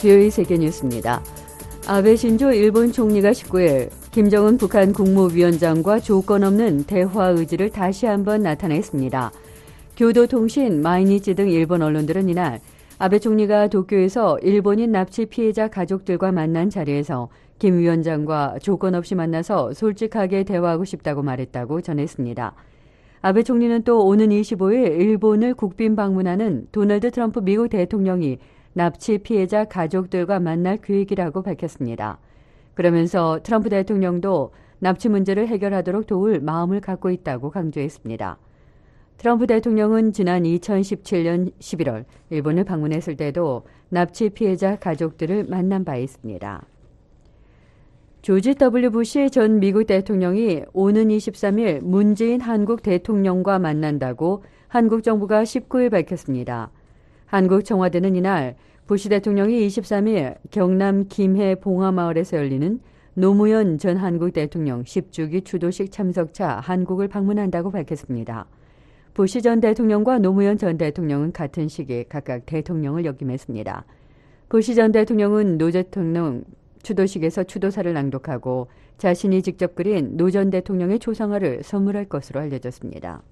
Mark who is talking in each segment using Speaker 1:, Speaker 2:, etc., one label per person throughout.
Speaker 1: BOE 세계뉴스입니다. 아베 신조 일본 총리가 19일 김정은 북한 국무위원장과 조건 없는 대화 의지를 다시 한번 나타냈습니다. 교도통신, 마이니치 등 일본 언론들은 이날 아베 총리가 도쿄에서 일본인 납치 피해자 가족들과 만난 자리에서 김 위원장과 조건 없이 만나서 솔직하게 대화하고 싶다고 말했다고 전했습니다. 아베 총리는 또 오는 25일 일본을 국빈 방문하는 도널드 트럼프 미국 대통령이 납치 피해자 가족들과 만날 계획이라고 밝혔습니다. 그러면서 트럼프 대통령도 납치 문제를 해결하도록 도울 마음을 갖고 있다고 강조했습니다. 트럼프 대통령은 지난 2017년 11월 일본을 방문했을 때도 납치 피해자 가족들을 만난 바 있습니다. 조지 W. 부시 전 미국 대통령이 오는 23일 문재인 한국 대통령과 만난다고 한국 정부가 19일 밝혔습니다. 한국 청와대는 이날 부시 대통령이 23일 경남 김해 봉화마을에서 열리는 노무현 전 한국 대통령 10주기 추도식 참석차 한국을 방문한다고 밝혔습니다. 부시 전 대통령과 노무현 전 대통령은 같은 시기에 각각 대통령을 역임했습니다. 부시 전 대통령은 노 대통령 추도식에서 추도사를 낭독하고 자신이 직접 그린 노 전 대통령의 초상화를 선물할 것으로 알려졌습니다.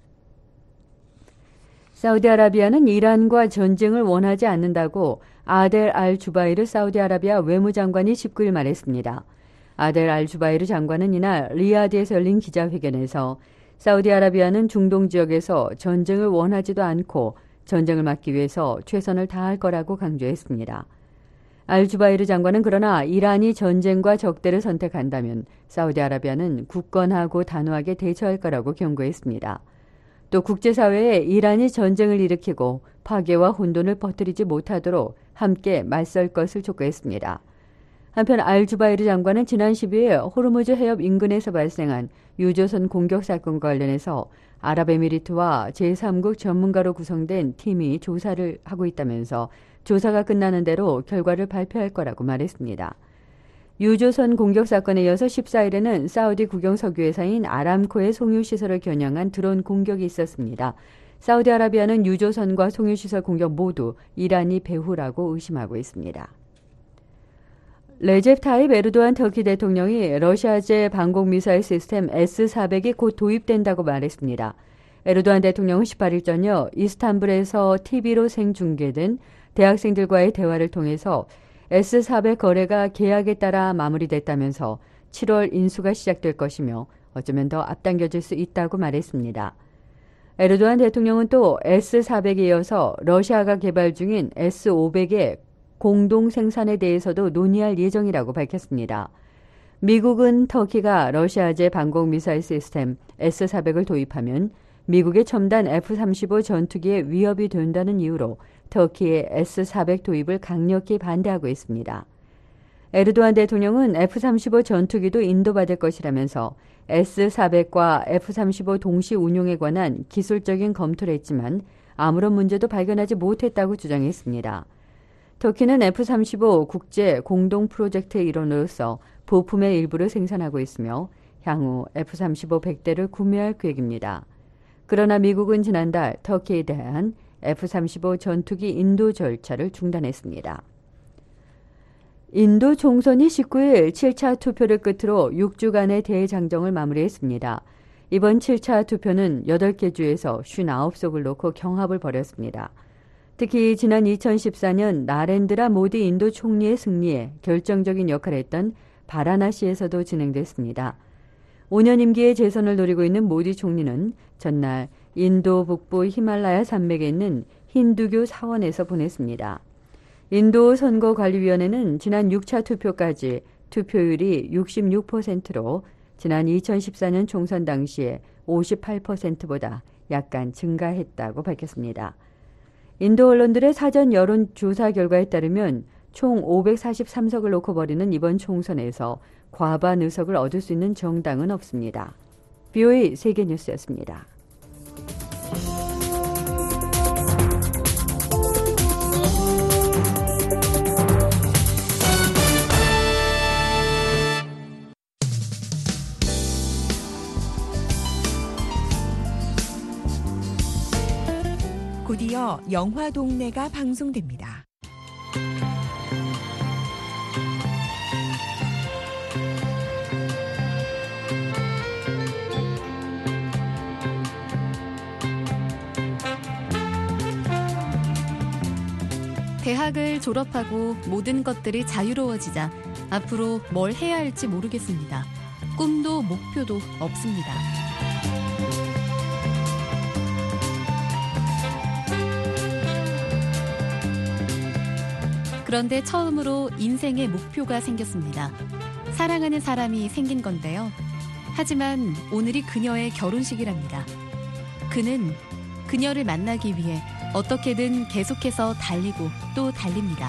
Speaker 1: 사우디아라비아는 이란과 전쟁을 원하지 않는다고 아델 알 주바이르 사우디아라비아 외무장관이 19일 말했습니다. 아델 알 주바이르 장관은 이날 리야드에서 열린 기자회견에서 사우디아라비아는 중동 지역에서 전쟁을 원하지도 않고 전쟁을 막기 위해서 최선을 다할 거라고 강조했습니다. 알 주바이르 장관은 그러나 이란이 전쟁과 적대를 선택한다면 사우디아라비아는 굳건하고 단호하게 대처할 거라고 경고했습니다. 또 국제사회에 이란이 전쟁을 일으키고 파괴와 혼돈을 퍼뜨리지 못하도록 함께 맞설 것을 촉구했습니다. 한편 알 주바이르 장관은 지난 12일 호르무즈 해협 인근에서 발생한 유조선 공격 사건과 관련해서 아랍에미리트와 제3국 전문가로 구성된 팀이 조사를 하고 있다면서 조사가 끝나는 대로 결과를 발표할 거라고 말했습니다. 유조선 공격 사건에 이어서 14일에는 사우디 국영 석유 회사인 아람코의 송유시설을 겨냥한 드론 공격이 있었습니다. 사우디아라비아는 유조선과 송유시설 공격 모두 이란이 배후라고 의심하고 있습니다. 레제프 타입 에르도안 터키 대통령이 러시아제 방공미사일 시스템 S-400이 곧 도입된다고 말했습니다. 에르도안 대통령은 18일 저녁 이스탄불에서 TV로 생중계된 대학생들과의 대화를 통해서 S-400 거래가 계약에 따라 마무리됐다면서 7월 인수가 시작될 것이며 어쩌면 더 앞당겨질 수 있다고 말했습니다. 에르도안 대통령은 또 S-400에 이어서 러시아가 개발 중인 S-500의 공동 생산에 대해서도 논의할 예정이라고 밝혔습니다. 미국은 터키가 러시아제 방공미사일 시스템 S-400을 도입하면 미국의 첨단 F-35 전투기에 위협이 된다는 이유로 터키의 S-400 도입을 강력히 반대하고 있습니다. 에르도안 대통령은 F-35 전투기도 인도받을 것이라면서 S-400과 F-35 동시 운용에 관한 기술적인 검토를 했지만 아무런 문제도 발견하지 못했다고 주장했습니다. 터키는 F-35 국제 공동 프로젝트의 일원으로서 부품의 일부를 생산하고 있으며 향후 F-35 100대를 구매할 계획입니다. 그러나 미국은 지난달 터키에 대한 F-35 전투기 인도 절차를 중단했습니다. 인도 총선이 19일 7차 투표를 끝으로 6주간의 대장정을 마무리했습니다. 이번 7차 투표는 8개 주에서 59석을 놓고 경합을 벌였습니다. 특히 지난 2014년 나렌드라 모디 인도 총리의 승리에 결정적인 역할을 했던 바라나시에서도 진행됐습니다. 5년 임기의 재선을 노리고 있는 모디 총리는 전날 인도 북부 히말라야 산맥에 있는 힌두교 사원에서 보냈습니다. 인도 선거관리위원회는 지난 6차 투표까지 투표율이 66%로 지난 2014년 총선 당시에 58%보다 약간 증가했다고 밝혔습니다. 인도 언론들의 사전 여론조사 결과에 따르면 총 543석을 놓고 벌이는 이번 총선에서 과반 의석을 얻을 수 있는 정당은 없습니다. BOE 세계뉴스였습니다.
Speaker 2: 곧이어 영화 동네가 방송됩니다. 대학을 졸업하고 모든 것들이 자유로워지자 앞으로 뭘 해야 할지 모르겠습니다. 꿈도 목표도 없습니다. 그런데 처음으로 인생의 목표가 생겼습니다. 사랑하는 사람이 생긴 건데요. 하지만 오늘이 그녀의 결혼식이랍니다. 그는 그녀를 만나기 위해 어떻게든 계속해서 달리고 또 달립니다.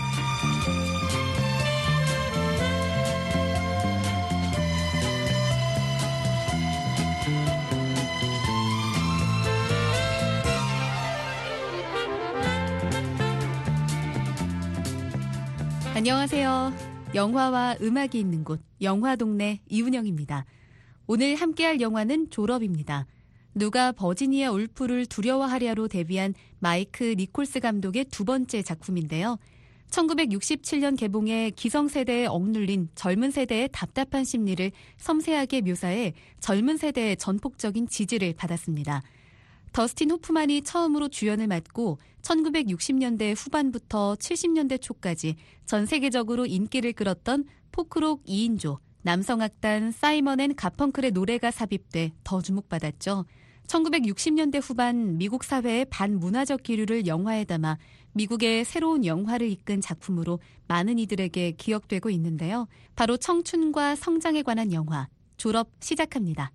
Speaker 2: 안녕하세요. 영화와 음악이 있는 곳 영화동네 이은영입니다. 오늘 함께할 영화는 졸업입니다. 누가 버지니아 울프를 두려워하랴로 데뷔한 마이크 니콜스 감독의 두 번째 작품인데요. 1967년 개봉해 기성세대에 억눌린 젊은 세대의 답답한 심리를 섬세하게 묘사해 젊은 세대의 전폭적인 지지를 받았습니다. 더스틴 호프만이 처음으로 주연을 맡고 1960년대 후반부터 70년대 초까지 전 세계적으로 인기를 끌었던 포크록 2인조 남성악단 사이먼 앤 가펑클의 노래가 삽입돼 더 주목받았죠. 1960년대 후반 미국 사회의 반문화적 기류를 영화에 담아 미국의 새로운 영화를 이끈 작품으로 많은 이들에게 기억되고 있는데요. 바로 청춘과 성장에 관한 영화 졸업 시작합니다.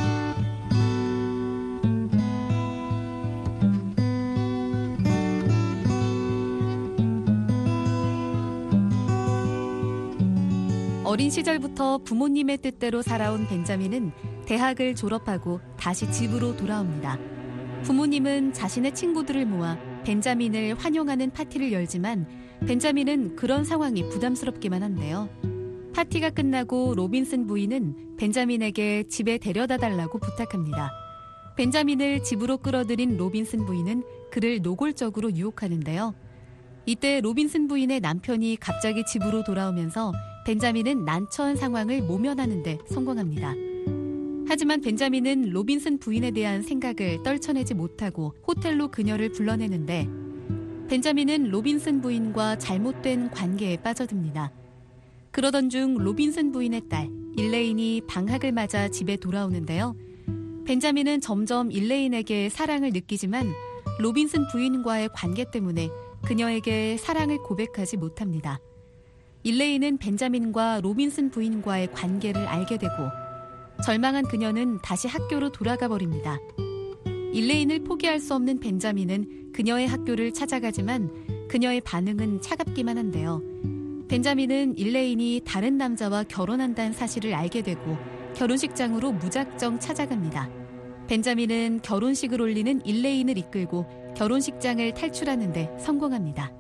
Speaker 2: 어린 시절부터 부모님의 뜻대로 살아온 벤자민은 대학을 졸업하고 다시 집으로 돌아옵니다. 부모님은 자신의 친구들을 모아 벤자민을 환영하는 파티를 열지만 벤자민은 그런 상황이 부담스럽기만 한데요. 파티가 끝나고 로빈슨 부인은 벤자민에게 집에 데려다 달라고 부탁합니다. 벤자민을 집으로 끌어들인 로빈슨 부인은 그를 노골적으로 유혹하는데요. 이때 로빈슨 부인의 남편이 갑자기 집으로 돌아오면서 벤자민은 난처한 상황을 모면하는 데 성공합니다. 하지만 벤자민은 로빈슨 부인에 대한 생각을 떨쳐내지 못하고 호텔로 그녀를 불러내는데 벤자민은 로빈슨 부인과 잘못된 관계에 빠져듭니다. 그러던 중 로빈슨 부인의 딸 일레인이 방학을 맞아 집에 돌아오는데요. 벤자민은 점점 일레인에게 사랑을 느끼지만 로빈슨 부인과의 관계 때문에 그녀에게 사랑을 고백하지 못합니다. 일레인은 벤자민과 로빈슨 부인과의 관계를 알게 되고 절망한 그녀는 다시 학교로 돌아가 버립니다. 일레인을 포기할 수 없는 벤자민은 그녀의 학교를 찾아가지만 그녀의 반응은 차갑기만 한데요. 벤자민은 일레인이 다른 남자와 결혼한다는 사실을 알게 되고 결혼식장으로 무작정 찾아갑니다. 벤자민은 결혼식을 올리는 일레인을 이끌고 결혼식장을 탈출하는 데 성공합니다.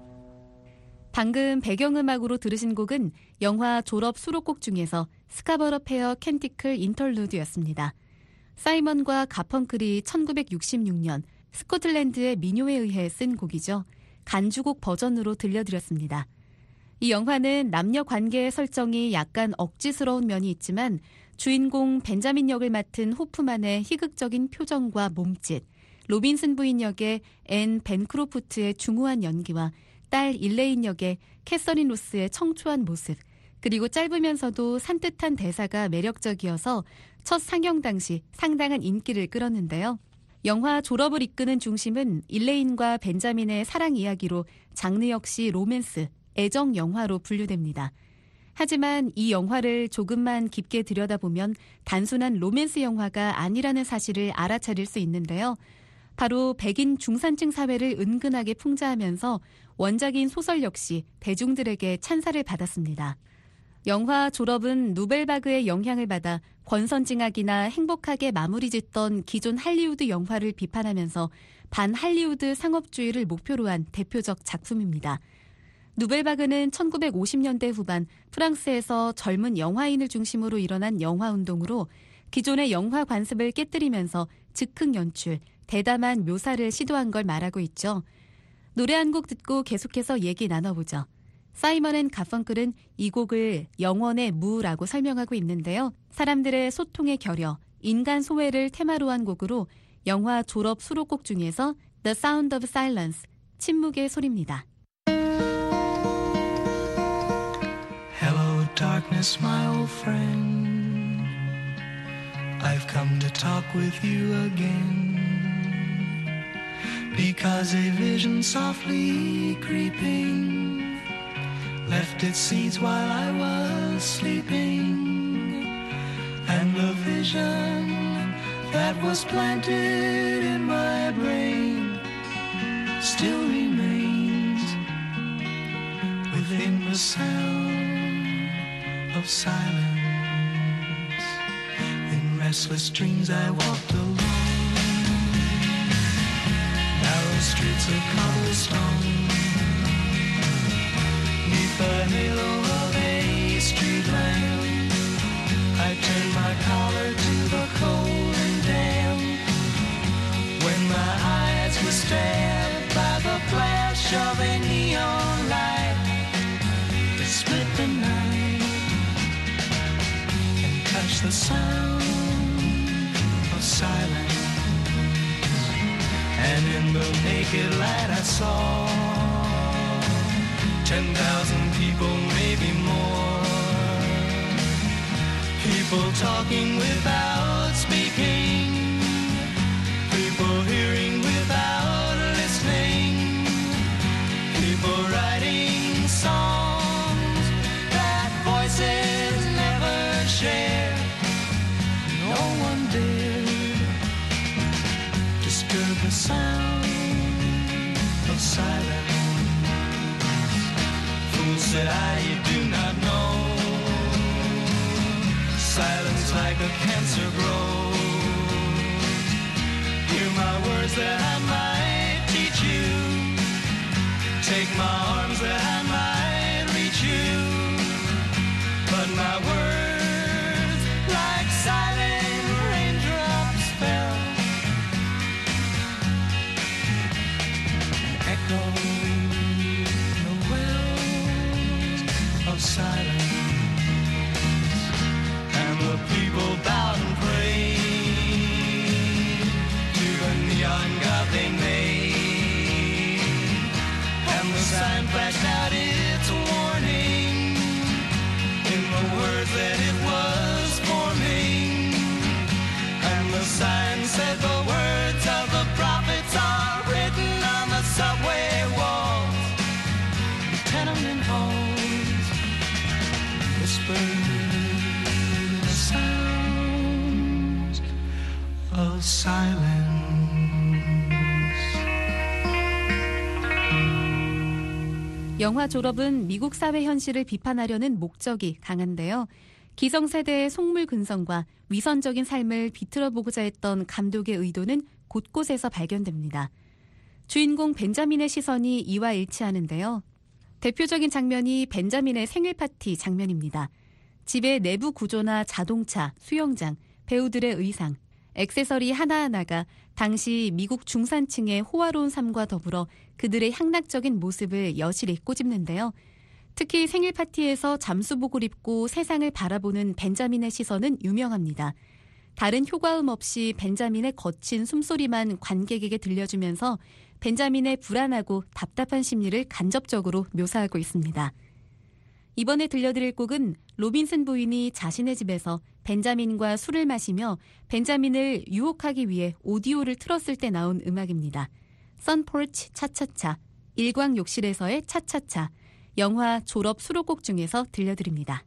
Speaker 2: 방금 배경음악으로 들으신 곡은 영화 졸업 수록곡 중에서 스카버러 페어 캔티클 인터루드였습니다. 사이먼과 가펑클이 1966년 스코틀랜드의 민요에 의해 쓴 곡이죠. 간주곡 버전으로 들려드렸습니다. 이 영화는 남녀 관계의 설정이 약간 억지스러운 면이 있지만 주인공 벤자민 역을 맡은 호프만의 희극적인 표정과 몸짓, 로빈슨 부인 역의 앤 벤크로프트의 중후한 연기와 딸 일레인 역의 캐서린 로스의 청초한 모습, 그리고 짧으면서도 산뜻한 대사가 매력적이어서 첫 상영 당시 상당한 인기를 끌었는데요. 영화 졸업을 이끄는 중심은 일레인과 벤자민의 사랑 이야기로 장르 역시 로맨스, 애정 영화로 분류됩니다. 하지만 이 영화를 조금만 깊게 들여다보면 단순한 로맨스 영화가 아니라는 사실을 알아차릴 수 있는데요. 바로 백인 중산층 사회를 은근하게 풍자하면서 원작인 소설 역시 대중들에게 찬사를 받았습니다. 영화 졸업은 누벨바그의 영향을 받아 권선징악이나 행복하게 마무리 짓던 기존 할리우드 영화를 비판하면서 반할리우드 상업주의를 목표로 한 대표적 작품입니다. 누벨바그는 1950년대 후반 프랑스에서 젊은 영화인을 중심으로 일어난 영화운동으로 기존의 영화 관습을 깨뜨리면서 즉흥 연출, 대담한 묘사를 시도한 걸 말하고 있죠. 노래 한 곡 듣고 계속해서 얘기 나눠보죠. 사이먼 앤 가펑클은 이 곡을 영원의 무라고 설명하고 있는데요. 사람들의 소통의 결여, 인간 소외를 테마로 한 곡으로 영화 졸업 수록곡 중에서 The Sound of Silence, 침묵의 소리입니다.
Speaker 3: darkness, my old friend, I've come to talk with you again, because a vision softly creeping left its seeds while I was sleeping, and the vision that was planted in my brain still remains within the sound of silence. In restless dreams I walked alone, narrow streets of cobblestone, neath the halo of a street lamp. I turned my collar to the cold and damp, when my eyes were stabbed by the flash of a neon light that split the night and touched the sound of silence. And in the naked light I saw 10,000 people, maybe more, people talking without speaking, people hearing without listening, people writing songs that voices never share. No one dared disturb the sound of silence. Fool, said I, you do not know, silence like a cancer grows. Hear my words that I might teach you, take my arms that I might reach you, but my words like silent raindrops fell, echoed the wells of silence. The people bowed and prayed to the neon god they made, and the sign flashed out its warning in the words that it was forming, and the sign said the words of the prophets are written on the subway walls, the tenement halls, whispered of silence.
Speaker 2: 영화 졸업은 미국 사회 현실을 비판하려는 목적이 강한데요. 기성세대의 속물근성과 위선적인 삶을 비틀어보고자 했던 감독의 의도는 곳곳에서 발견됩니다. 주인공 벤자민의 시선이 이와 일치하는데요. 대표적인 장면이 벤자민의 생일 파티 장면입니다. 집의 내부 구조나 자동차, 수영장, 배우들의 의상, 액세서리 하나하나가 당시 미국 중산층의 호화로운 삶과 더불어 그들의 향락적인 모습을 여실히 꼬집는데요. 특히 생일 파티에서 잠수복을 입고 세상을 바라보는 벤자민의 시선은 유명합니다. 다른 효과음 없이 벤자민의 거친 숨소리만 관객에게 들려주면서 벤자민의 불안하고 답답한 심리를 간접적으로 묘사하고 있습니다. 이번에 들려드릴 곡은 로빈슨 부인이 자신의 집에서 벤자민과 술을 마시며 벤자민을 유혹하기 위해 오디오를 틀었을 때 나온 음악입니다. 선포치 차차차, 일광욕실에서의 차차차, 영화 졸업 수록곡 중에서 들려드립니다.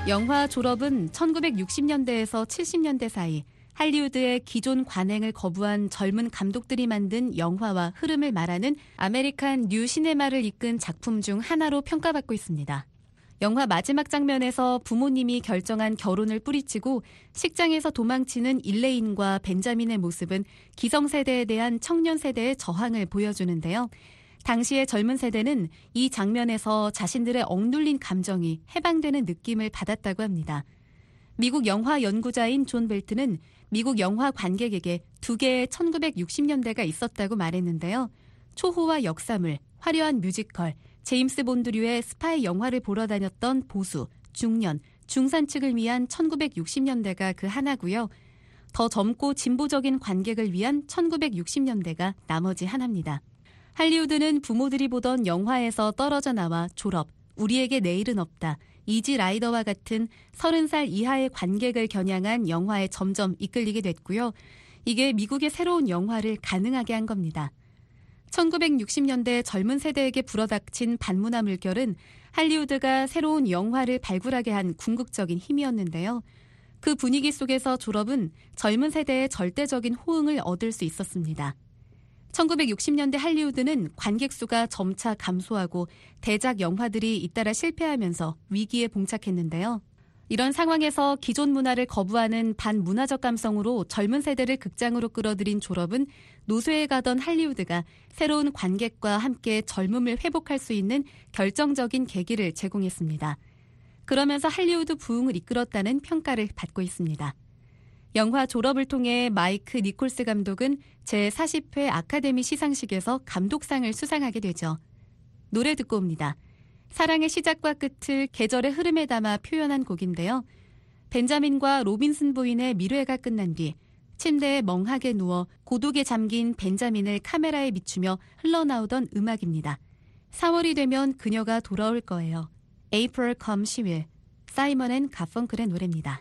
Speaker 2: 영화 졸업은 1960년대에서 70년대 사이 할리우드의 기존 관행을 거부한 젊은 감독들이 만든 영화와 흐름을 말하는 아메리칸 뉴 시네마를 이끈 작품 중 하나로 평가받고 있습니다. 영화 마지막 장면에서 부모님이 결정한 결혼을 뿌리치고 식장에서 도망치는 일레인과 벤자민의 모습은 기성세대에 대한 청년 세대의 저항을 보여주는데요. 당시의 젊은 세대는 이 장면에서 자신들의 억눌린 감정이 해방되는 느낌을 받았다고 합니다. 미국 영화 연구자인 존 벨트는 미국 영화 관객에게 두 개의 1960년대가 있었다고 말했는데요. 초호화 역사물, 화려한 뮤지컬, 제임스 본드류의 스파이 영화를 보러 다녔던 보수, 중년, 중산 측을 위한 1960년대가 그 하나고요. 더 젊고 진보적인 관객을 위한 1960년대가 나머지 하나입니다. 할리우드는 부모들이 보던 영화에서 떨어져 나와 졸업, 우리에게 내일은 없다, 이지 라이더와 같은 30살 이하의 관객을 겨냥한 영화에 점점 이끌리게 됐고요. 이게 미국의 새로운 영화를 가능하게 한 겁니다. 1960년대 젊은 세대에게 불어닥친 반문화 물결은 할리우드가 새로운 영화를 발굴하게 한 궁극적인 힘이었는데요. 그 분위기 속에서 졸업은 젊은 세대의 절대적인 호응을 얻을 수 있었습니다. 1960년대 할리우드는 관객 수가 점차 감소하고 대작 영화들이 잇따라 실패하면서 위기에 봉착했는데요. 이런 상황에서 기존 문화를 거부하는 반문화적 감성으로 젊은 세대를 극장으로 끌어들인 졸업은 노쇠에 가던 할리우드가 새로운 관객과 함께 젊음을 회복할 수 있는 결정적인 계기를 제공했습니다. 그러면서 할리우드 부흥을 이끌었다는 평가를 받고 있습니다. 영화 졸업을 통해 마이크 니콜스 감독은 제40회 아카데미 시상식에서 감독상을 수상하게 되죠. 노래 듣고 옵니다. 사랑의 시작과 끝을 계절의 흐름에 담아 표현한 곡인데요. 벤자민과 로빈슨 부인의 밀회가 끝난 뒤 침대에 멍하게 누워 고독에 잠긴 벤자민을 카메라에 비추며 흘러나오던 음악입니다. 4월이 되면 그녀가 돌아올 거예요. April Come She Will, 사이먼 앤 가펑클의 노래입니다.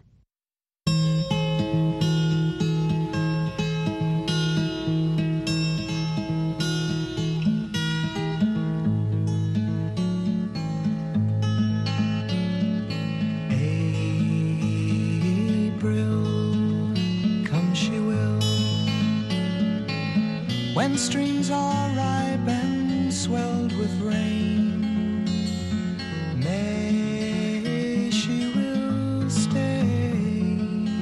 Speaker 3: When streams are ripe and swelled with rain, May she will stay,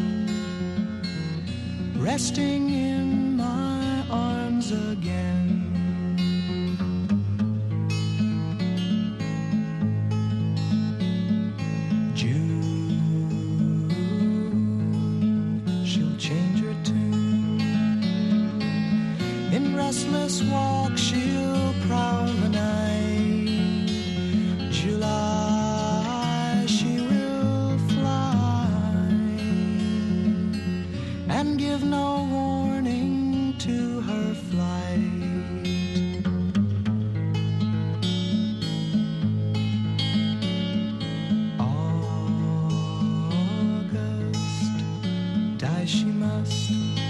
Speaker 3: resting in my arms again. June, she'll change her tune. In restless walk she'll prowl the night. July she will fly and give no warning to her flight. August, die she must.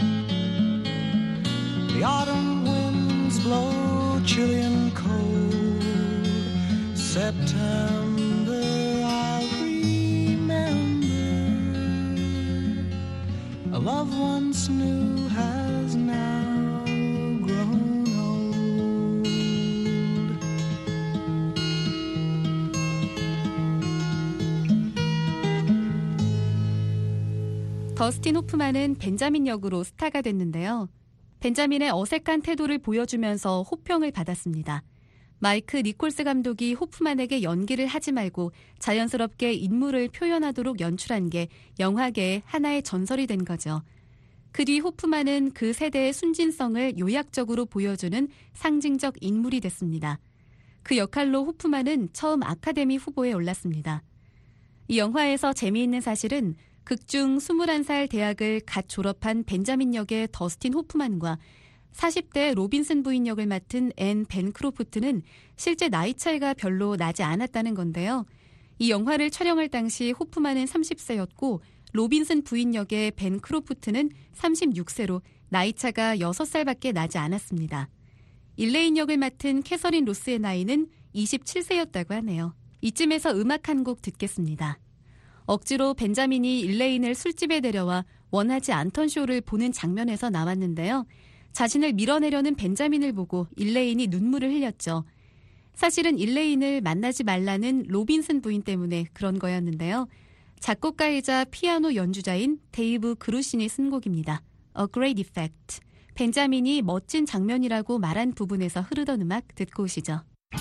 Speaker 3: The autumn winds blow chilly and cold. September I'll remember. A love once new has now grown old.
Speaker 2: 더스틴 호프만은 벤자민 역으로 스타가 됐는데요. 벤자민의 어색한 태도를 보여주면서 호평을 받았습니다. 마이크 니콜스 감독이 호프만에게 연기를 하지 말고 자연스럽게 인물을 표현하도록 연출한 게 영화계의 하나의 전설이 된 거죠. 그 뒤 호프만은 그 세대의 순진성을 요약적으로 보여주는 상징적 인물이 됐습니다. 그 역할로 호프만은 처음 아카데미 후보에 올랐습니다. 이 영화에서 재미있는 사실은 극중 21살 대학을 갓 졸업한 벤자민 역의 더스틴 호프만과 40대 로빈슨 부인 역을 맡은 앤 벤크로프트는 실제 나이 차이가 별로 나지 않았다는 건데요. 이 영화를 촬영할 당시 호프만은 30세였고 로빈슨 부인 역의 벤크로프트는 36세로 나이 차가 6살밖에 나지 않았습니다. 일레인 역을 맡은 캐서린 로스의 나이는 27세였다고 하네요. 이쯤에서 음악 한 곡 듣겠습니다. 억지로 벤자민이 일레인을 술집에 데려와 원하지 않던 쇼를 보는 장면에서 나왔는데요. 자신을 밀어내려는 벤자민을 보고 일레인이 눈물을 흘렸죠. 사실은 일레인을 만나지 말라는 로빈슨 부인 때문에 그런 거였는데요. 작곡가이자 피아노 연주자인 데이브 그루신이 쓴 곡입니다. A Great Effect. 벤자민이 멋진 장면이라고 말한 부분에서 흐르던 음악 듣고 오시죠.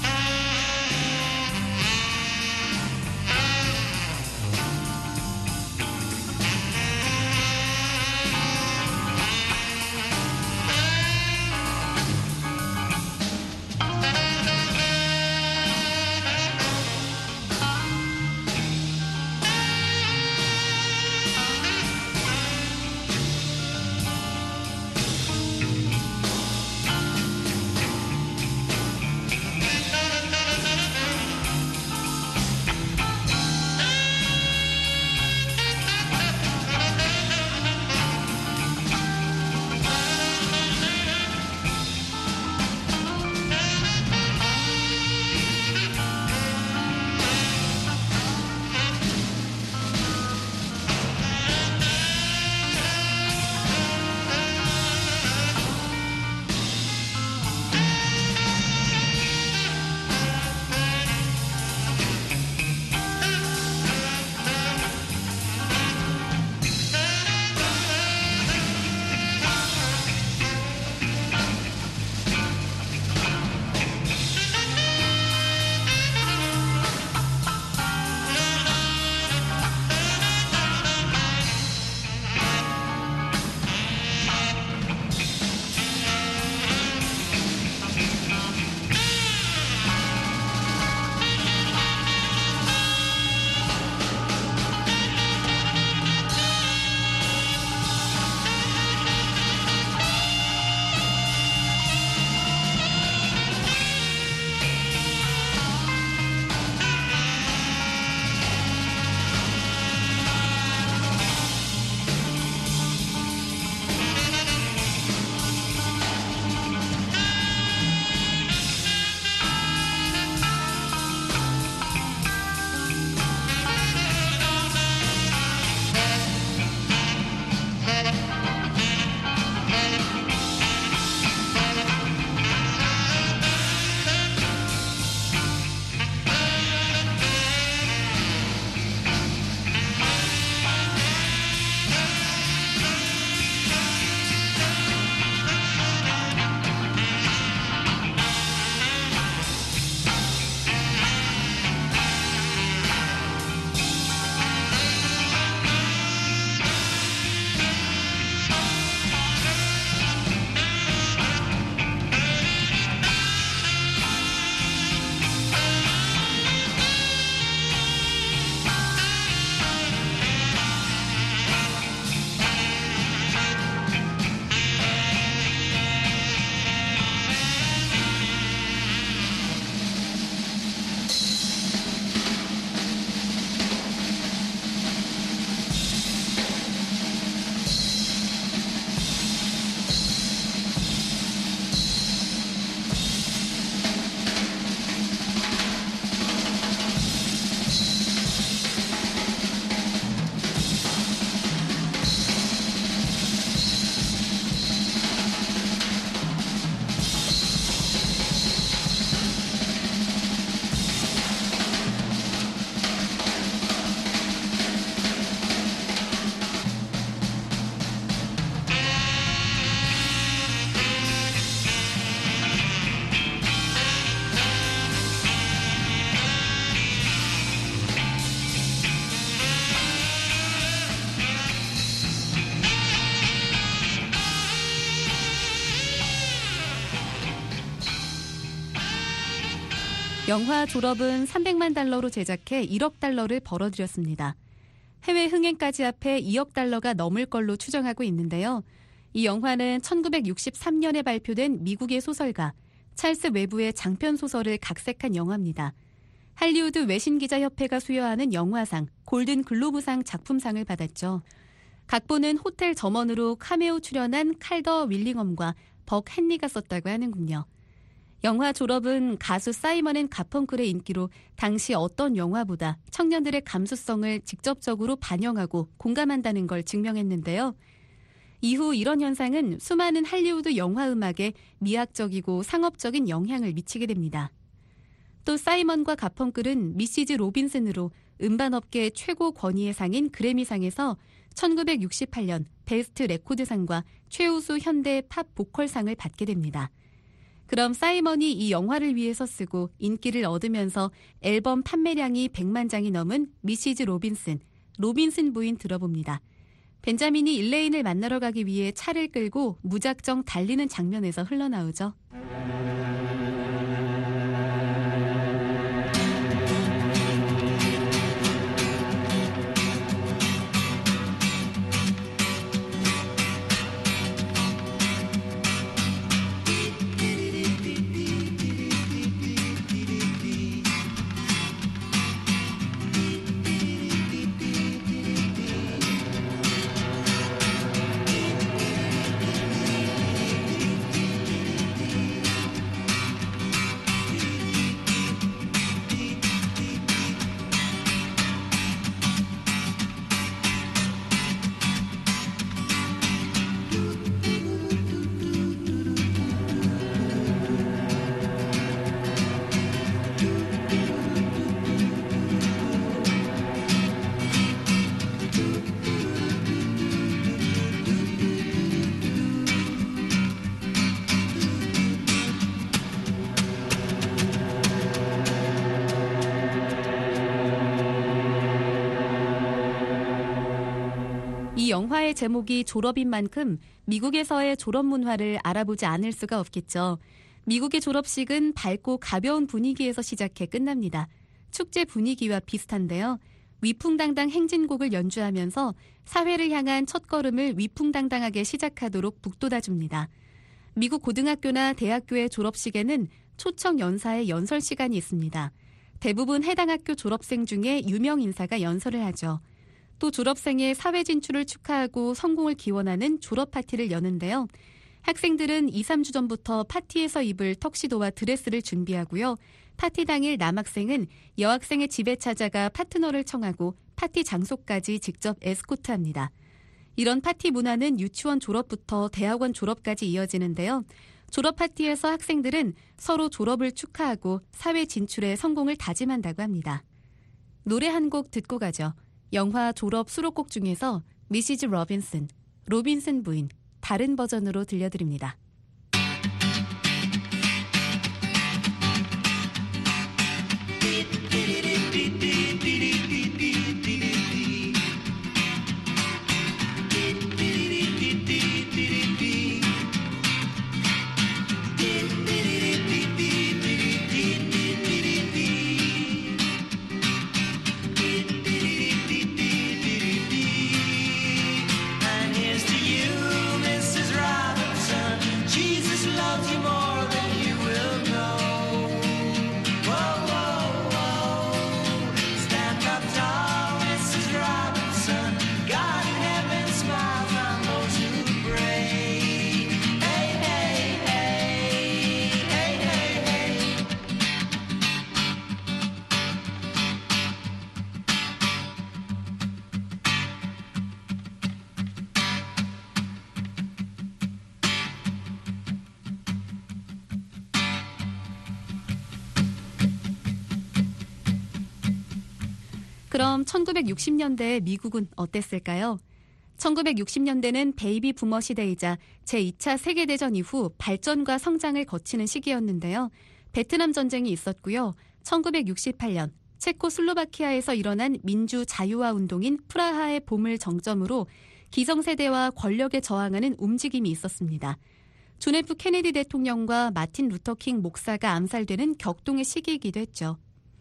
Speaker 2: 영화 졸업은 300만 달러로 제작해 1억 달러를 벌어들였습니다. 해외 흥행까지 합해 2억 달러가 넘을 걸로 추정하고 있는데요. 이 영화는 1963년에 발표된 미국의 소설가 찰스 웨브의 장편 소설을 각색한 영화입니다. 할리우드 외신기자협회가 수여하는 영화상, 골든글로브상 작품상을 받았죠. 각본은 호텔 점원으로 카메오 출연한 칼더 윌링엄과 벅 헨리가 썼다고 하는군요. 영화 졸업은 가수 사이먼 앤 가펑클의 인기로 당시 어떤 영화보다 청년들의 감수성을 직접적으로 반영하고 공감한다는 걸 증명했는데요. 이후 이런 현상은 수많은 할리우드 영화 음악에 미학적이고 상업적인 영향을 미치게 됩니다. 또 사이먼과 가펑클은 미시즈 로빈슨으로 음반업계 최고 권위의 상인 그래미상에서 1968년 베스트 레코드상과 최우수 현대 팝 보컬상을 받게 됩니다. 그럼 사이먼이 이 영화를 위해서 쓰고 인기를 얻으면서 앨범 판매량이 100만 장이 넘은 미시즈 로빈슨 부인 들어봅니다. 벤자민이 일레인을 만나러 가기 위해 차를 끌고 무작정 달리는 장면에서 흘러나오죠. 이 영화의 제목이 졸업인 만큼 미국에서의 졸업 문화를 알아보지 않을 수가 없겠죠. 미국의 졸업식은 밝고 가벼운 분위기에서 시작해 끝납니다. 축제 분위기와 비슷한데요. 위풍당당 행진곡을 연주하면서 사회를 향한 첫걸음을 위풍당당하게 시작하도록 북돋아줍니다. 미국 고등학교나 대학교의 졸업식에는 초청 연사의 연설 시간이 있습니다. 대부분 해당 학교 졸업생 중에 유명 인사가 연설을 하죠. 또 졸업생의 사회 진출을 축하하고 성공을 기원하는 졸업 파티를 여는데요. 학생들은 2, 3주 전부터 파티에서 입을 턱시도와 드레스를 준비하고요. 파티 당일 남학생은 여학생의 집에 찾아가 파트너를 청하고 파티 장소까지 직접 에스코트합니다. 이런 파티 문화는 유치원 졸업부터 대학원 졸업까지 이어지는데요. 졸업 파티에서 학생들은 서로 졸업을 축하하고 사회 진출의 성공을 다짐한다고 합니다. 노래 한 곡 듣고 가죠. 영화 졸업 수록곡 중에서 미시즈 로빈슨 부인, 다른 버전으로 들려드립니다. 그럼 1960년대 미국은 어땠을까요? 1960년대는 베이비 부머 시대이자 제2차 세계대전 이후 발전과 성장을 거치는 시기였는데요. 베트남 전쟁이 있었고요. 1968년 체코슬로바키아에서 일어난 민주 자유화 운동인 프라하의 봄을 정점으로 기성세대와 권력에 저항하는 움직임이 있었습니다. 존 F 케네디 대통령과 마틴 루터킹 목사가 암살되는 격동의 시기이기도 했죠.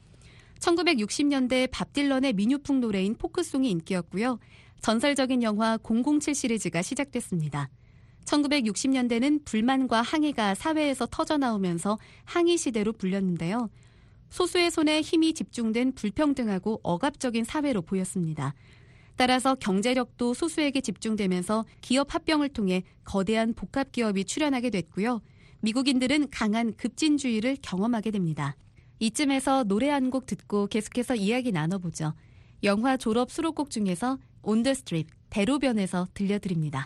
Speaker 2: 1960년대 밥 딜런의 민요풍 노래인 포크송이 인기였고요. 전설적인 영화 007 시리즈가 시작됐습니다. 1960년대는 불만과 항의가 사회에서 터져나오면서 항의 시대로 불렸는데요. 소수의 손에 힘이 집중된 불평등하고 억압적인 사회로 보였습니다. 따라서 경제력도 소수에게 집중되면서 기업 합병을 통해 거대한 복합기업이 출현하게 됐고요. 미국인들은 강한 급진주의를 경험하게 됩니다. 이쯤에서 노래 한 곡 듣고 계속해서 이야기 나눠보죠. 영화 졸업 수록곡 중에서 On the Strip, 대로변에서 들려드립니다.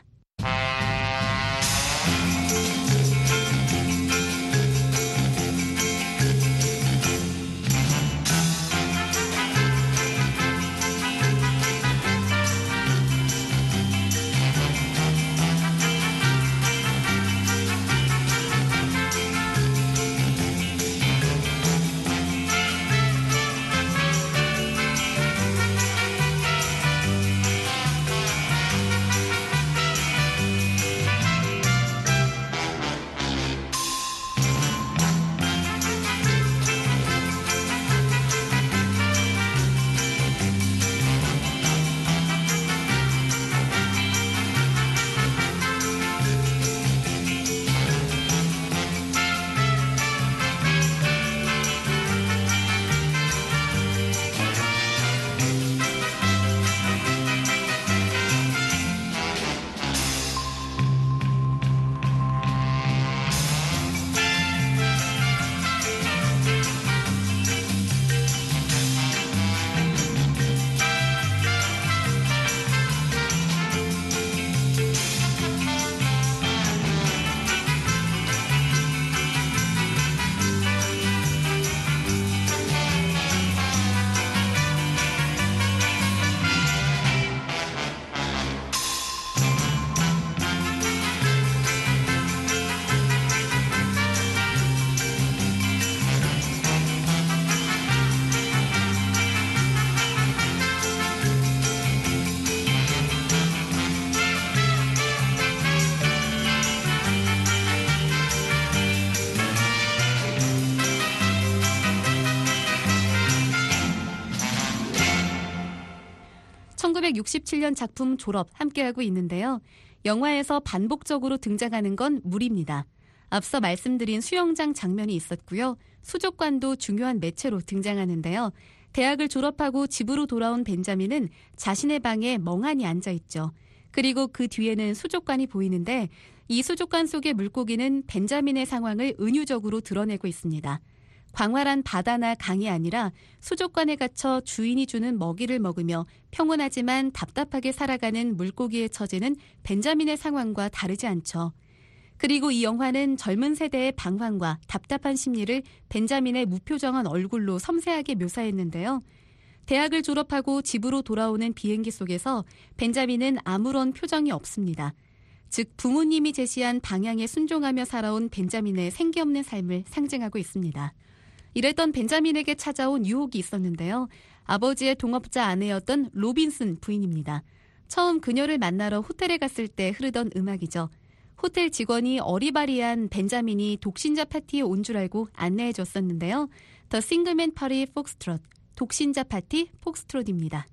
Speaker 2: (1967년) 작품 졸업 함께하고 있는데요. 영화에서 반복적으로 등장하는 건 물입니다. 앞서 말씀드린 수영장 장면이 있었고요. 수족관도 중요한 매체로 등장하는데요. 대학을 졸업하고 집으로 돌아온 벤자민은 자신의 방에 멍하니 앉아있죠. 그리고 그 뒤에는 수족관이 보이는데 이 수족관 속의 물고기는 벤자민의 상황을 은유적으로 드러내고 있습니다. 광활한 바다나 강이 아니라 수족관에 갇혀 주인이 주는 먹이를 먹으며 평온하지만 답답하게 살아가는 물고기의 처지는 벤자민의 상황과 다르지 않죠. 그리고 이 영화는 젊은 세대의 방황과 답답한 심리를 벤자민의 무표정한 얼굴로 섬세하게 묘사했는데요. 대학을 졸업하고 집으로 돌아오는 비행기 속에서 벤자민은 아무런 표정이 없습니다. 즉 부모님이 제시한 방향에 순종하며 살아온 벤자민의 생기 없는 삶을 상징하고 있습니다. 이랬던 벤자민에게 찾아온 유혹이 있었는데요. 아버지의 동업자 아내였던 로빈슨 부인입니다. 처음 그녀를 만나러 호텔에 갔을 때 흐르던 음악이죠. 호텔 직원이 어리바리한 벤자민이 독신자 파티에 온 줄 알고 안내해 줬었는데요. 더 싱글맨 파리 폭스트롯, 독신자 파티 폭스트롯입니다.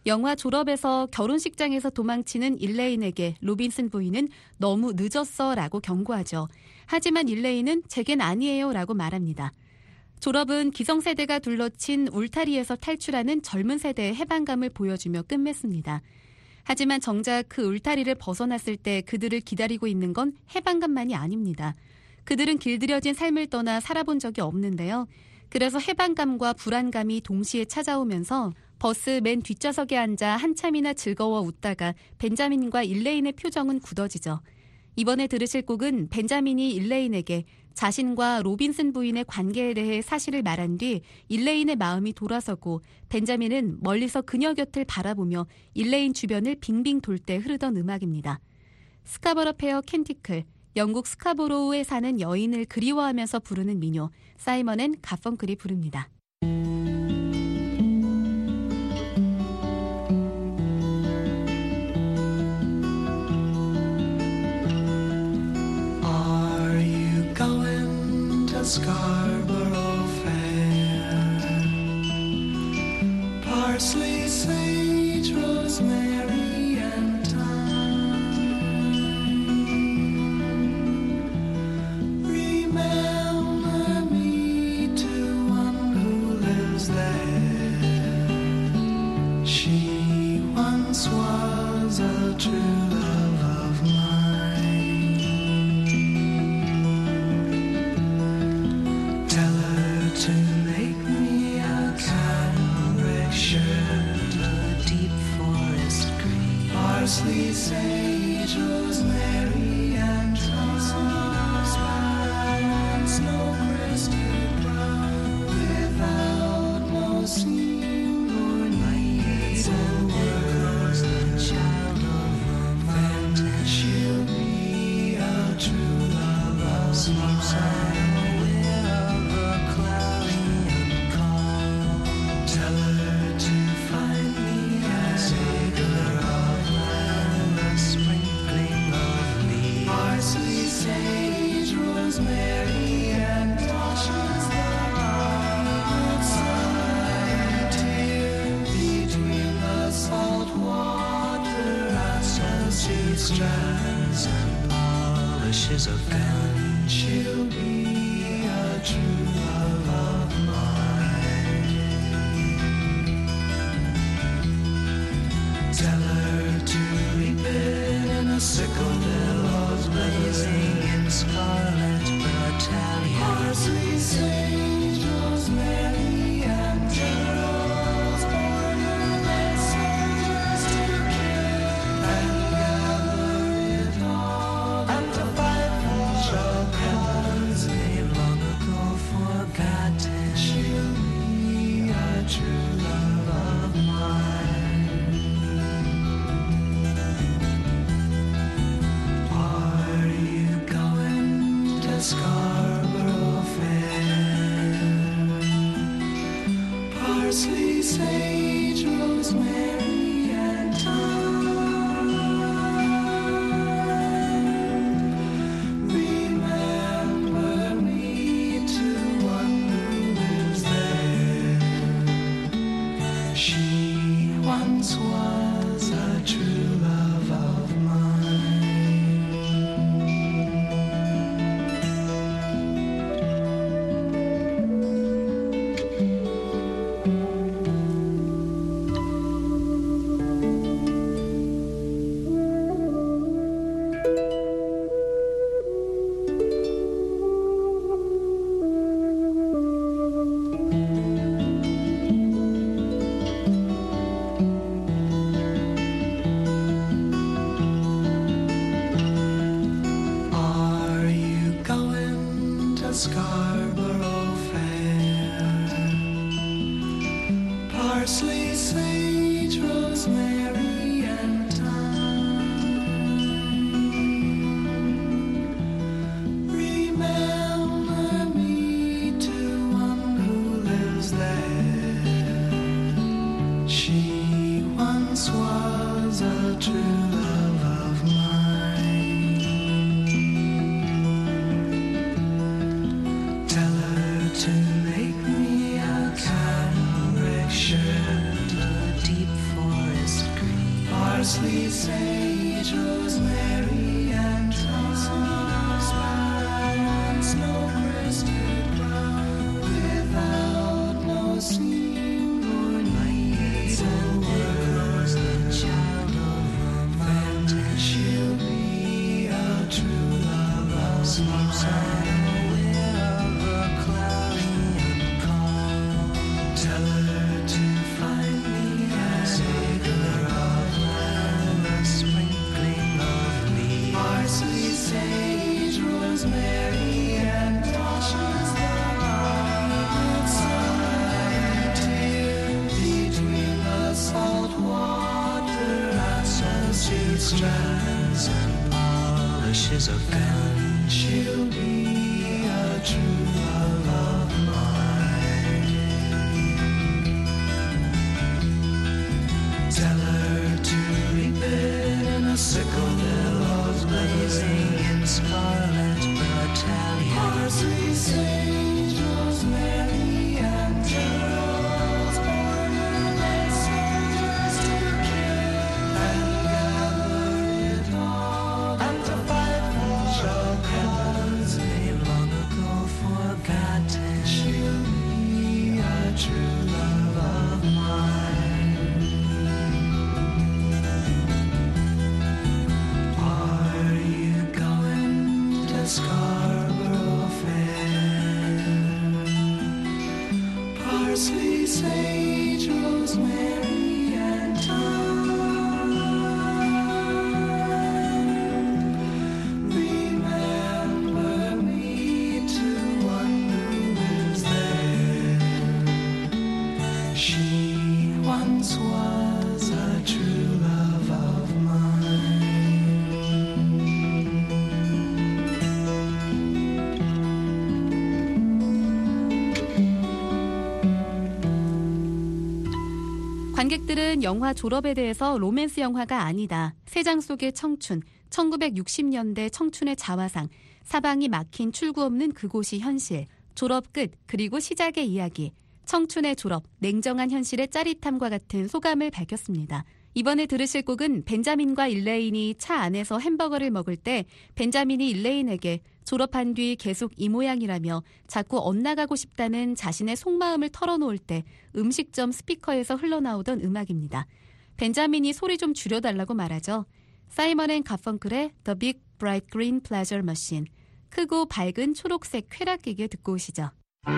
Speaker 2: 영화 졸업에서 결혼식장에서 도망치는 일레인에게 로빈슨 부인은 너무 늦었어 라고 경고하죠. 하지만 일레인은 제겐 아니에요 라고 말합니다. 졸업은 기성세대가 둘러친 울타리에서 탈출하는 젊은 세대의 해방감을 보여주며 끝맺습니다. 하지만 정작 그 울타리를 벗어났을 때 그들을 기다리고 있는 건 해방감만이 아닙니다. 그들은 길들여진 삶을 떠나 살아본 적이 없는데요. 그래서 해방감과 불안감이 동시에 찾아오면서 버스 맨 뒷좌석에 앉아 한참이나 즐거워 웃다가 벤자민과 일레인의 표정은 굳어지죠. 이번에 들으실 곡은 벤자민이 일레인에게 자신과 로빈슨 부인의 관계에 대해 사실을 말한 뒤 일레인의 마음이 돌아서고 벤자민은 멀리서 그녀 곁을 바라보며 일레인 주변을 빙빙 돌 때 흐르던 음악입니다. 스카버러 페어 캔티클, 영국 스카보로우에 사는 여인을 그리워하면서 부르는 민요, 사이먼 앤 가펑클이 부릅니다.
Speaker 3: Scarborough Fair, parsley, sage, rosemary, and thyme. Remember me to one who lives there. She once was a true love of mine. To make me a cambric shirt, a deep forest green, parsley, sage, rosemary, and thyme, snow-crested brown, without no seam or need, and grows the child of romance, and she'll be a true love of mine. Strands and polishes of gun, she'll be a true love of mine. Tell her to reap it in a sickle, billows blazing in scarlet battalion. Parsley, sage, rosemary, and geraniums, ornament soldiers to kill and Scarborough Fair, parsley, sage, rosemary, and thyme. Remember me to one who lives there. She once was a true love of mine. Scarborough Fair, parsley, sage, rosemary, and thyme. Remember me to one who lives there. She once was a true love of mine. To make me a cambric shirt, a deep forest Parsley, sage, rosemary, and thyme. Snow crested brown, without no seam or needs, and there grows the child of romance. She'll be a true love of mine. Aware of the cloudy and calm. Tell her to find me as acre of land, a sprinkling of me. Parsley, sage, rosemary, and thyme. She's the bright side between the salt water and she strands and polishes a gun. She'll be a true love of mine. Tell her to reap it in a sickle, billows blazing in scarlet battalion. Parsley, sage, rosemary, and turtles border the soldiers to kill and gather it all and to fight for a cause they've long ago forgotten. She'll be a true love of mine. Are you going to Scarborough Fair? Parsley, sage, rosemary, and thyme. Remember me to one who is there. She once was a true love of mine.
Speaker 2: 관객들은 영화 졸업에 대해서 로맨스 영화가 아니다, 세장 속의 청춘, 1960년대 청춘의 자화상, 사방이 막힌 출구 없는 그곳이 현실, 졸업 끝 그리고 시작의 이야기, 청춘의 졸업, 냉정한 현실의 짜릿함과 같은 소감을 밝혔습니다. 이번에 들으실 곡은 벤자민과 일레인이 차 안에서 햄버거를 먹을 때 벤자민이 일레인에게 졸업한 뒤 계속 이 모양이라며 자꾸 엇나가고 싶다는 자신의 속마음을 털어놓을 때 음식점 스피커에서 흘러나오던 음악입니다. 벤자민이 소리 좀 줄여달라고 말하죠. 사이먼 앤 가펑클의 The Big Bright Green Pleasure Machine, 크고 밝은 초록색 쾌락기계 듣고 오시죠.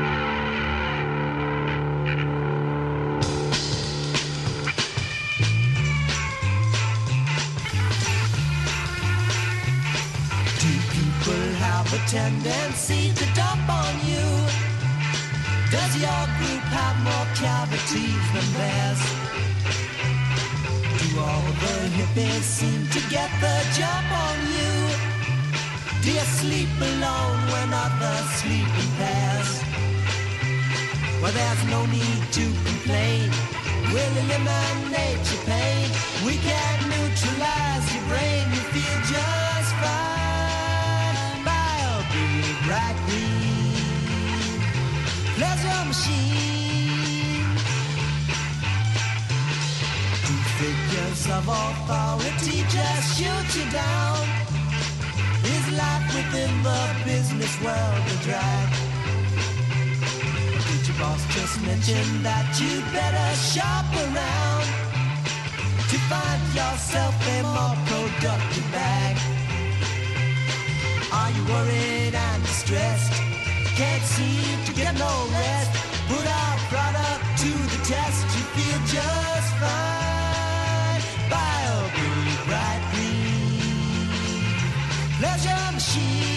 Speaker 3: People have a tendency to dump on you. Does your group have more cavities than theirs? Do all the hippies seem to get the jump on you? Do you sleep alone when others sleep in pairs? Well, there's no need to complain. We'll eliminate your pain. We can neutralize your brain. You feel just fine. Bright green pleasure machine. Two figures of authority just shoot you down. Is life within the business world a drag? Did your boss just mention that you better shop around to find yourself a more productive bag? Are you worried and distressed? Can't seem to get no rest. Put our product to the test. You feel just fine. Buy a big bright green pleasure machine.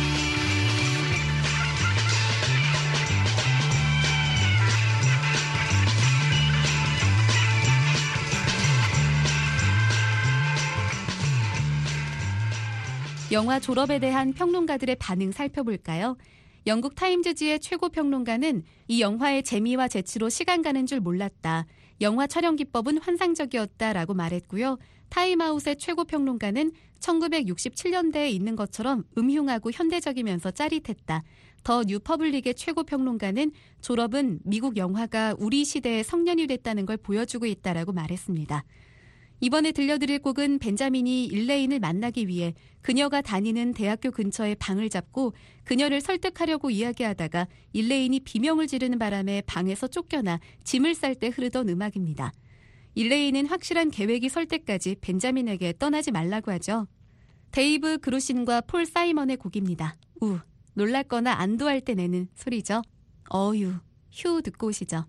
Speaker 2: 영화 졸업에 대한 평론가들의 반응 살펴볼까요? 영국 타임즈지의 최고 평론가는 이 영화의 재미와 재치로 시간 가는 줄 몰랐다. 영화 촬영 기법은 환상적이었다라고 말했고요. 타임아웃의 최고 평론가는 1967년대에 있는 것처럼 음흉하고 현대적이면서 짜릿했다. 더 뉴퍼블릭의 최고 평론가는 졸업은 미국 영화가 우리 시대의 성년이 됐다는 걸 보여주고 있다라고 말했습니다. 이번에 들려드릴 곡은 벤자민이 일레인을 만나기 위해 그녀가 다니는 대학교 근처에 방을 잡고 그녀를 설득하려고 이야기하다가 일레인이 비명을 지르는 바람에 방에서 쫓겨나 짐을 쌀 때 흐르던 음악입니다. 일레인은 확실한 계획이 설 때까지 벤자민에게 떠나지 말라고 하죠. 데이브 그루신과 폴 사이먼의 곡입니다. 놀랍거나 안도할 때 내는 소리죠. 어유, 휴 듣고 오시죠.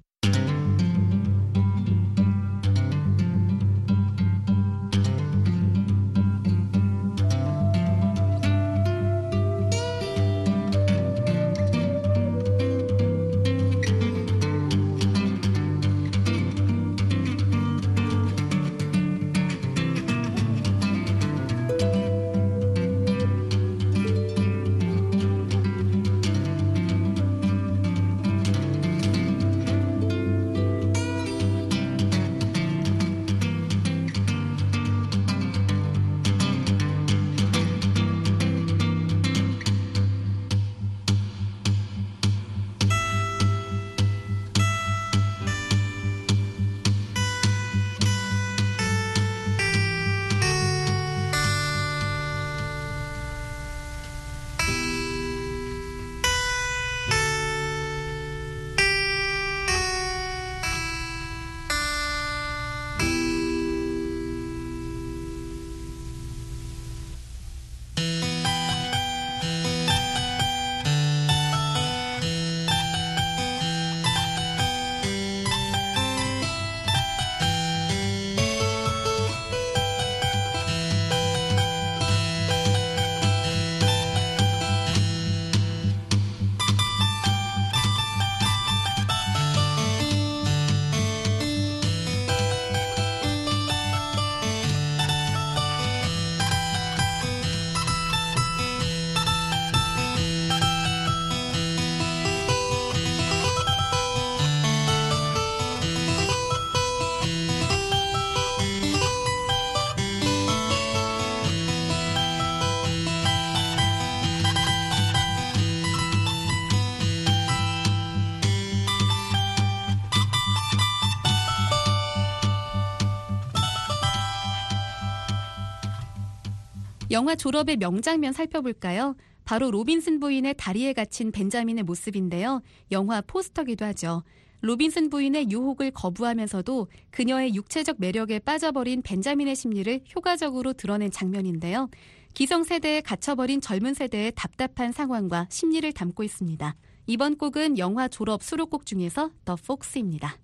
Speaker 2: 영화 졸업의 명장면 살펴볼까요? 바로 로빈슨 부인의 다리에 갇힌 벤자민의 모습인데요. 영화 포스터기도 하죠. 로빈슨 부인의 유혹을 거부하면서도 그녀의 육체적 매력에 빠져버린 벤자민의 심리를 효과적으로 드러낸 장면인데요. 기성세대에 갇혀버린 젊은 세대의 답답한 상황과 심리를 담고 있습니다. 이번 곡은 영화 졸업 수록곡 중에서 더 폭스입니다.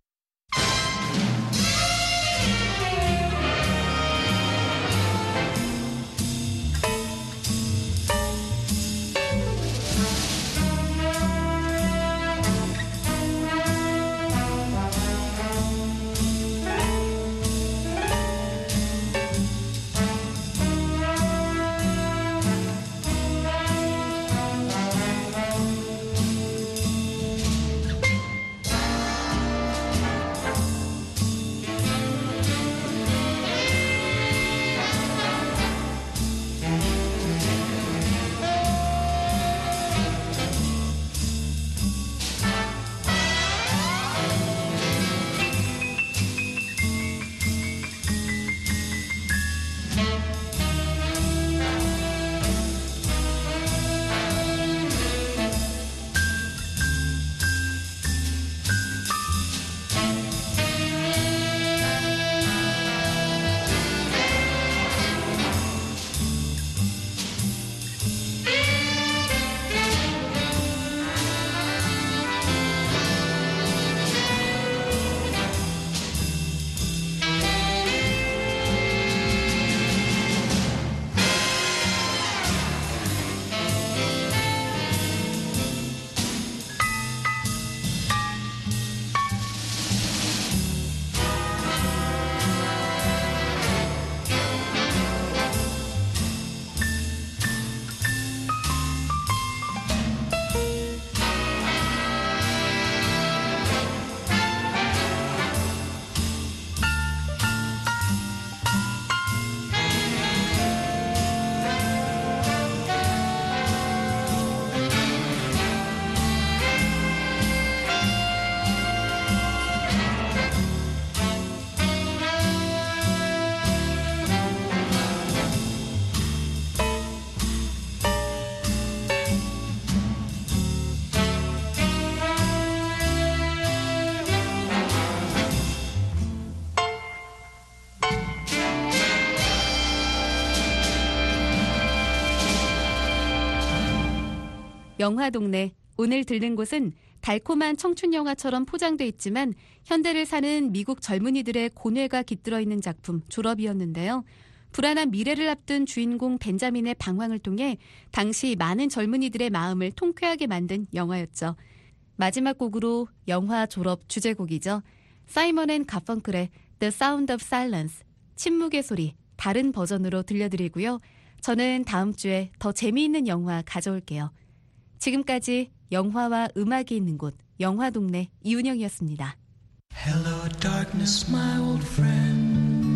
Speaker 2: 영화동네, 오늘 들른 곳은 달콤한 청춘 영화처럼 포장돼 있지만 현대를 사는 미국 젊은이들의 고뇌가 깃들어 있는 작품 졸업이었는데요. 불안한 미래를 앞둔 주인공 벤자민의 방황을 통해 당시 많은 젊은이들의 마음을 통쾌하게 만든 영화였죠. 마지막 곡으로 영화 졸업 주제곡이죠. 사이먼 앤 가펑클의 The Sound of Silence, 침묵의 소리, 다른 버전으로 들려드리고요. 저는 다음 주에 더 재미있는 영화 가져올게요. 지금까지 영화와 음악이 있는 곳, 영화동네 이은영이었습니다.
Speaker 3: Hello, darkness, my old friend.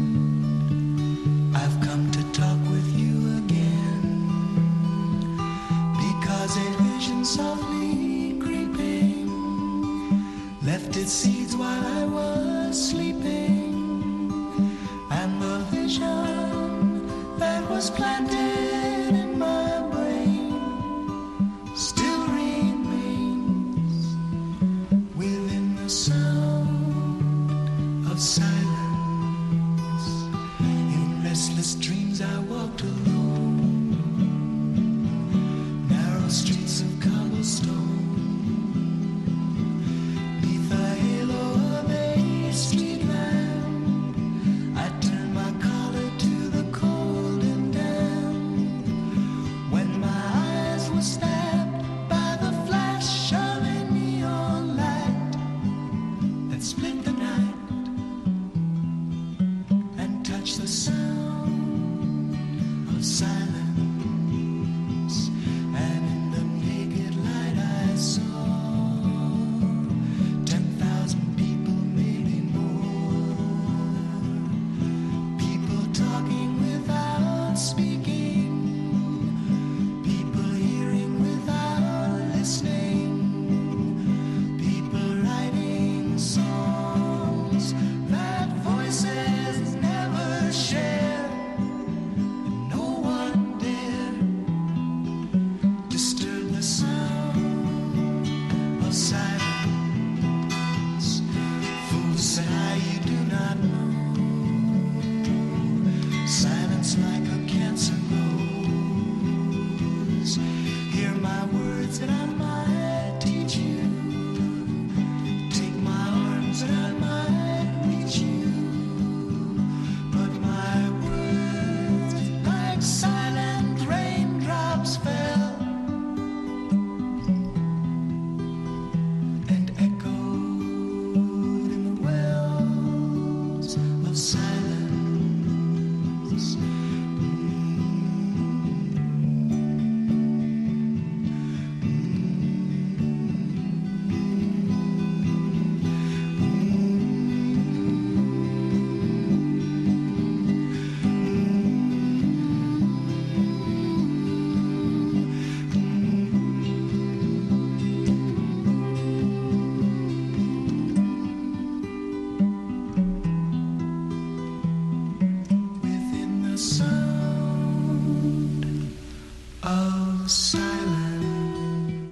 Speaker 3: I've come to talk with you again. Because a vision softly creeping left its seeds while I was sleeping. And the vision that was planted in my brain still remains within the sound of silence. In restless dreams I walked alone, narrow streets of cobblestone, neath the halo of a street lamp. I turned my collar to the cold and damp, when my eyes were stabbed by the flash of a neon light that split the night and touched the sound of silence. And in the naked light I saw 10,000 people, maybe more. People talking without speaking, people hearing without listening, people writing songs that voices never share. And no one dared disturb the sound of silence. Fools said you do not know. Silence like a cancer grows. Hear my words and I might teach you. Take my arms and I might reach you. But my words, like silent raindrops, fell and echoed in the wells of silence. Within the sound of silence.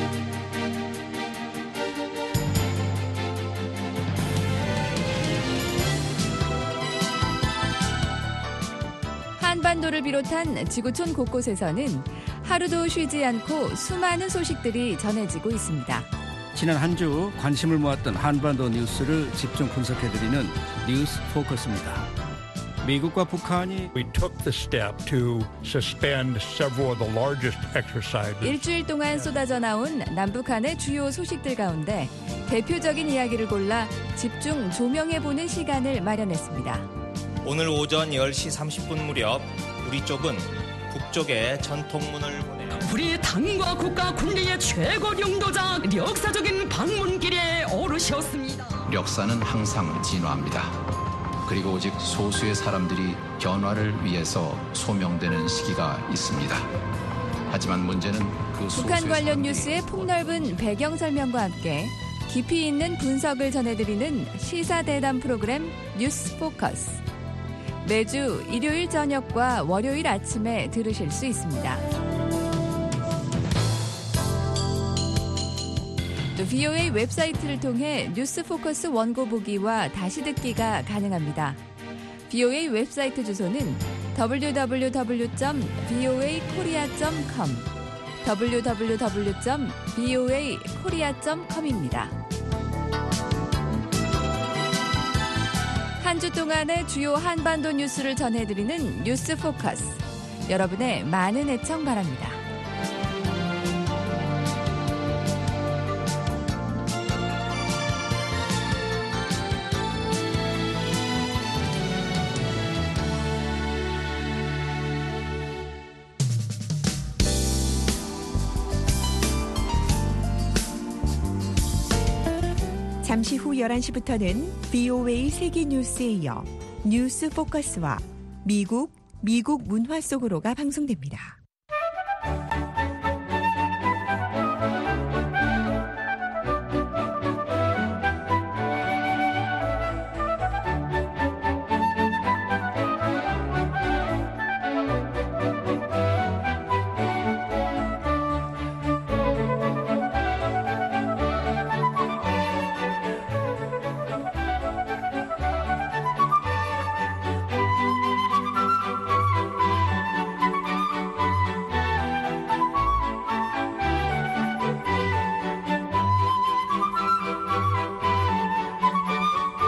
Speaker 4: 한반도를 비롯한 지구촌 곳곳에서는 하루도 쉬지 않고 수많은 소식들이 전해지고 있습니다.
Speaker 5: 지난 한 주 관심을 모았던 한반도 뉴스를 집중 분석해드리는 뉴스 포커스입니다. 미국과 북한이
Speaker 6: We took the step to suspend several of the largest exercises.
Speaker 4: 일주일 동안 쏟아져 나온 남북한의 주요 소식들 가운데 대표적인 이야기를 골라 집중 조명해보는 시간을 마련했습니다.
Speaker 7: 오늘 오전 10시 30분 무렵 우리 쪽은 북쪽에 전통문을 보내요.
Speaker 8: 우리 당과 국가 군리의 최고 영도자 역사적인 방문길에 오르셨습니다.
Speaker 9: 역사는 항상 진화합니다. 그리고 오직 소수의 사람들이 변화를 위해서 소명되는 시기가 있습니다. 하지만 문제는 그 소수의
Speaker 4: 북한 관련
Speaker 9: 사람들이
Speaker 4: 뉴스의 폭넓은 배경 설명과 함께 깊이 있는 분석을 전해드리는 시사대담 프로그램 뉴스 포커스. 매주 일요일 저녁과 월요일 아침에 들으실 수 있습니다. 또 VOA 웹사이트를 통해 뉴스 포커스 원고 보기와 다시 듣기가 가능합니다. VOA 웹사이트 주소는 www.voakorea.com www.voakorea.com입니다. 한 주 동안의 주요 한반도 뉴스를 전해드리는 뉴스 포커스. 여러분의 많은 애청 바랍니다.
Speaker 10: 잠시 후 11시부터는 VOA 세계 뉴스에 이어 뉴스 포커스와 미국 문화 속으로가 방송됩니다.